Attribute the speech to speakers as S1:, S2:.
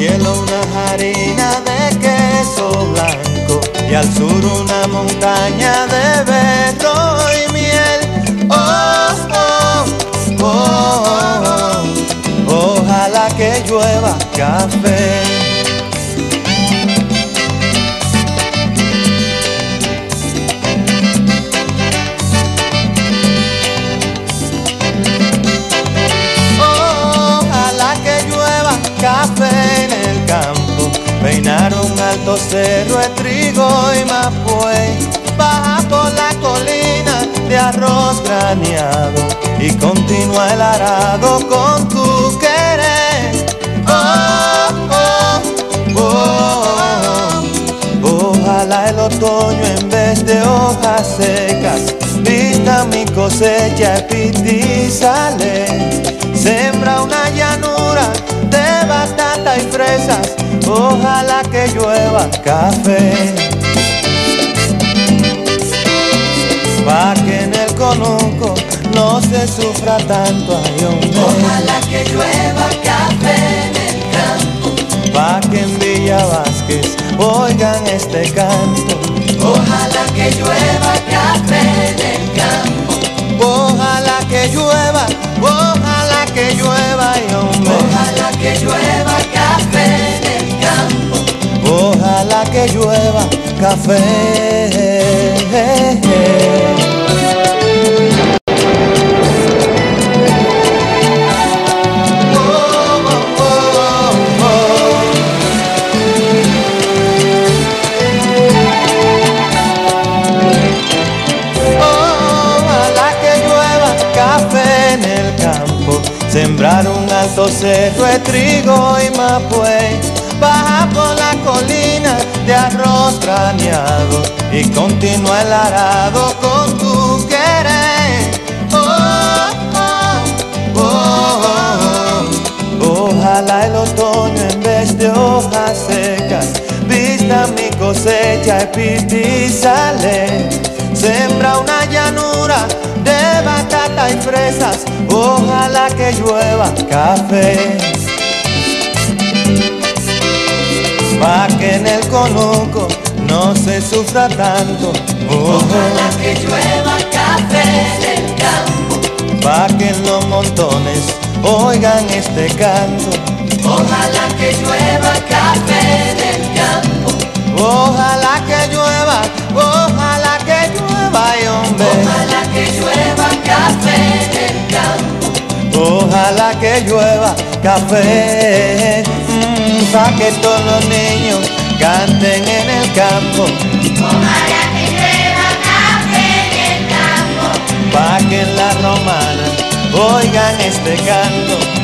S1: cielo una harina de queso blanco y al sur una montaña de berro y miel. Oh, oh, oh, oh, ojalá que llueva café. Café en el campo, peinar un alto cerro de trigo y mapuey, baja por la colina de arroz graneado y continúa el arado con tu querer. Oh, oh, oh, oh, ojalá el otoño en vez de hojas secas vista mi cosecha epitizale. Sembra una llanura de batata y fresas, ojalá que llueva café. Pa' que en el conuco no se sufra tanto, ay hombre.
S2: Ojalá que llueva café en el campo.
S1: Pa' que en Villa Vázquez oigan este canto.
S2: Ojalá que llueva café en el campo.
S1: Ojalá que llueva, ojalá que llueva, ay hombre.
S2: Ojalá que llueva café en el campo.
S1: Ojalá que llueva café. Sembrar un alto cerro de trigo y mapuey, baja por la colina de arroz graneado y continúa el arado con tu querer. Oh, oh, oh, oh, ojalá el otoño en vez de hojas secas vista mi cosecha epitizale. Sembra una llanura de batata y fresas, ojalá que llueva café. Pa' que en el conuco no se sufra tanto.
S2: Ojalá que llueva café en el campo.
S1: Pa' que en los montones oigan este canto.
S2: Ojalá que llueva café en el campo.
S1: Ojalá que llueva, ojalá que llueva, ay hombre.
S2: Ojalá que llueva café en el campo.
S1: Ojalá que llueva café, pa' que todos los niños canten en el campo.
S2: Ojalá que llueva café en el campo.
S1: Pa' que en la romana oigan este canto.